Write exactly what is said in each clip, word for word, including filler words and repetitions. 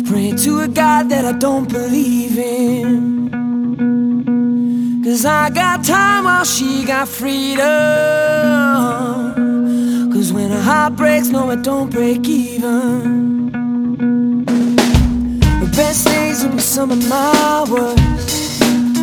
Praying to a God that I don't believe in, 'cause I got time while she got freedom. 'Cause when a heart breaks, no, it don't break even. The best days will be some of my worst.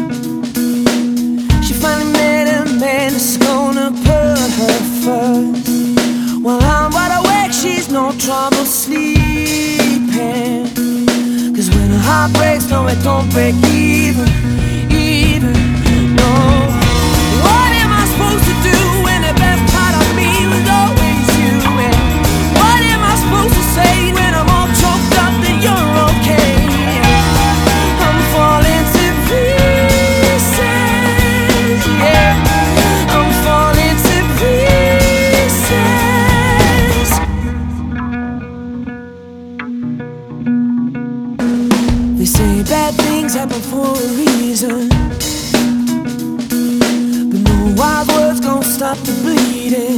She finally met a man that's gonna put her first. While I'm wide awake, she's no trouble sleeping. 'Cause when a heart breaks, no, it don't break even, even, no. What am I supposed to do when the best part of me was always you? And what am I supposed to say when I'm all choked up that you're okay? I'm falling to pieces, yeah. I'm falling to pieces. They say bad things happen for a reason, but no wild words gon' stop the bleeding.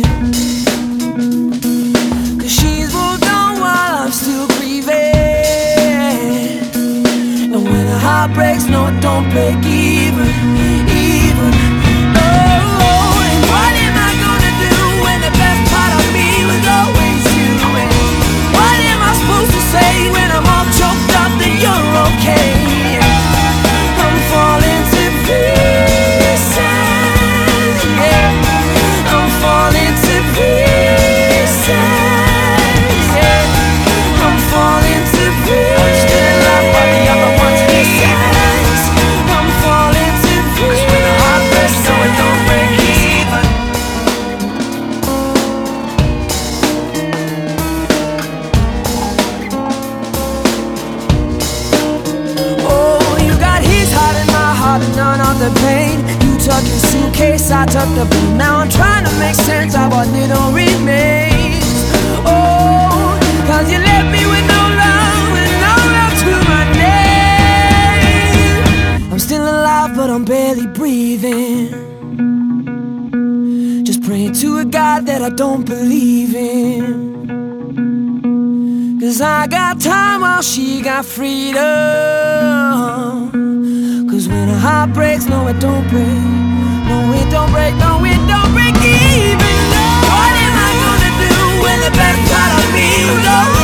'Cause she's moved on while I'm still grieving. And when a heart breaks, no, it don't break even, even, no. And what am I gonna do when the best part of me was always you? And what am I supposed to say when I'm all choked up that you're okay? I'm falling to pieces, yeah. I'm falling to pieces, yeah. I'm falling to pieces. Still alive while the other one's missing. I'm falling to pieces. 'Cause when the heart breaks, no, it don't break even. Oh, you got his heart and my heart and none of the pain. You took your suitcase, I took the blame. Now I'm trying to make sense of what little remains. Oh, 'cause you left me with no love and no love to my name. I'm still alive, but I'm barely breathing. Just praying to a God that I don't believe in. 'Cause I got time while she got freedom. 'Cause when a heart breaks, no, it don't break. No, it don't break, no, it don't break even. No. What am I gonna do when the best part of me was over?